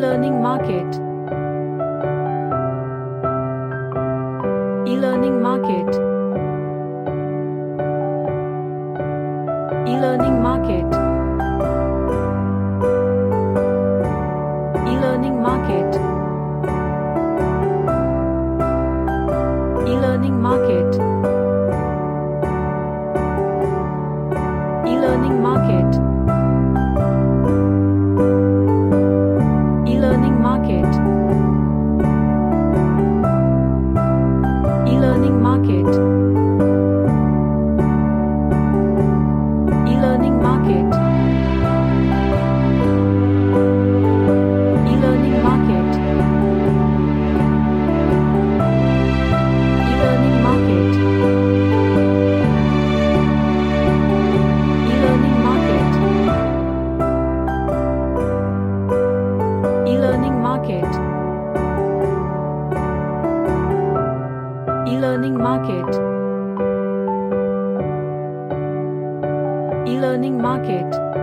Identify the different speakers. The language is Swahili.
Speaker 1: E-learning market. E-learning market. E-learning market. E-learning market. E-learning market. E-learning market. E-learning market. E-learning market. E-learning market. E-learning market. E-learning market. E-learning market. E-learning market. E-learning market. E-learning market.